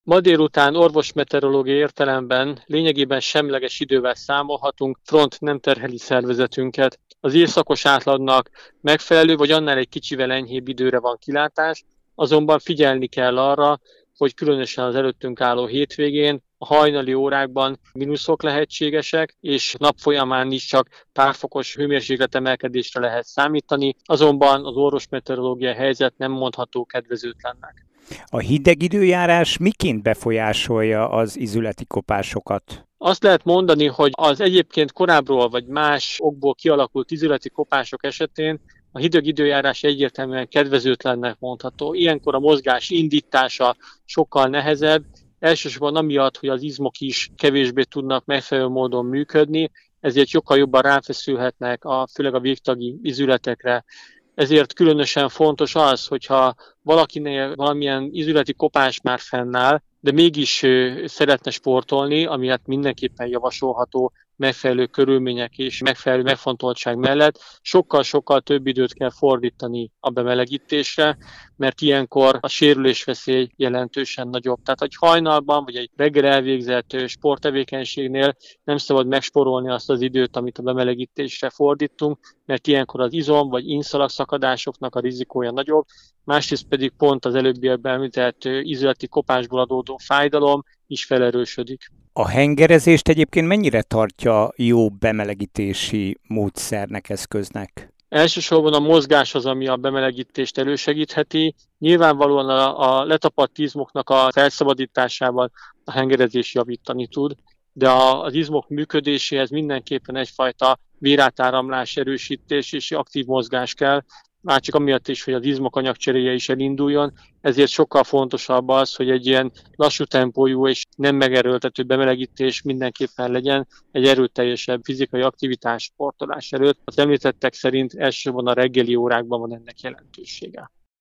Ma délután orvosmeteorológiai értelemben lényegében semleges idővel számolhatunk, front nem terheli szervezetünket. Az évszakos átlagnak megfelelő vagy annál egy kicsivel enyhébb időre van kilátás, azonban figyelni kell arra, hogy különösen az előttünk álló hétvégén a hajnali órákban mínuszok lehetségesek, és nap folyamán is csak pár fokos hőmérsékletemelkedésre lehet számítani, azonban az orvosmeteorológiai helyzet nem mondható kedvezőtlennek. A hideg időjárás miként befolyásolja az izületi kopásokat? Azt lehet mondani, hogy az egyébként korábbról vagy más okból kialakult izületi kopások esetén a hideg időjárás egyértelműen kedvezőtlennek mondható. Ilyenkor a mozgás indítása sokkal nehezebb, elsősorban amiatt, hogy az izmok is kevésbé tudnak megfelelő módon működni, ezért sokkal jobban ráfeszülhetnek főleg a végtagi izületekre. Ezért különösen fontos az, hogyha valakinél valamilyen izületi kopás már fennáll, de mégis szeretne sportolni, ami hát mindenképpen javasolható megfelelő körülmények és megfelelő megfontoltság mellett, sokkal-sokkal több időt kell fordítani a bemelegítésre, mert ilyenkor a sérülésveszély jelentősen nagyobb. Tehát egy hajnalban vagy egy reggel elvégzett sporttevékenységnél nem szabad megsporolni azt az időt, amit a bemelegítésre fordítunk, mert ilyenkor az izom vagy inszalagszakadásoknak a rizikója nagyobb, másrészt pedig pont az előbbiekben említett izületi kopásból adódó fájdalom is felerősödik. A hengerezést egyébként mennyire tartja jó bemelegítési módszernek, eszköznek? Elsősorban a mozgás az, ami a bemelegítést elősegítheti. Nyilvánvalóan a letapadt izmoknak a felszabadításával a hengerezés javítani tud, de az izmok működéséhez mindenképpen egyfajta vérátáramlás, erősítés és aktív mozgás kell, már csak amiatt is, hogy az izmok anyagcseréje is elinduljon, ezért sokkal fontosabb az, hogy egy ilyen lassú tempójú és nem megerőltető bemelegítés mindenképpen legyen egy erőteljesebb fizikai aktivitás sportolás előtt. Az említettek szerint elsősorban a reggeli órákban van ennek jelentősége.